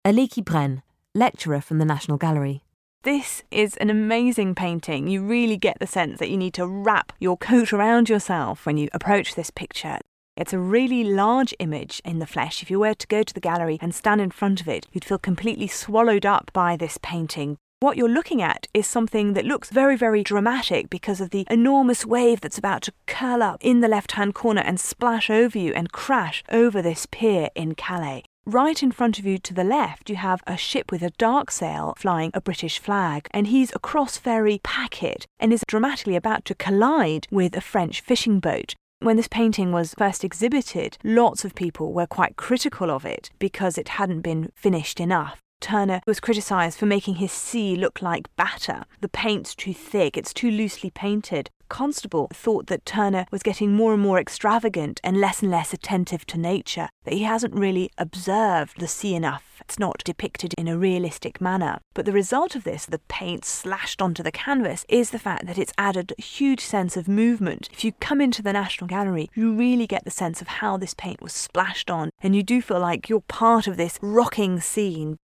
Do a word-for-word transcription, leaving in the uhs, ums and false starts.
Aliki Bren, lecturer from the National Gallery. This is an amazing painting. You really get the sense that you need to wrap your coat around yourself when you approach this picture. It's a really large image in the flesh. If you were to go to the gallery and stand in front of it, you'd feel completely swallowed up by this painting. What you're looking at is something that looks very, very dramatic because of the enormous wave that's about to curl up in the left-hand corner and splash over you and crash over this pier in Calais. Right in front of you to the left, you have a ship with a dark sail flying a British flag, and he's a cross-ferry packet and is dramatically about to collide with a French fishing boat. When this painting was first exhibited, lots of people were quite critical of it because it hadn't been finished enough. Turner was criticised for making his sea look like batter. The paint's too thick, it's too loosely painted. Constable thought that Turner was getting more and more extravagant and less and less attentive to nature, that he hasn't really observed the sea enough. It's not depicted in a realistic manner. But the result of this, the paint slashed onto the canvas, is the fact that it's added a huge sense of movement. If you come into the National Gallery, you really get the sense of how this paint was splashed on, and you do feel like you're part of this rocking scene.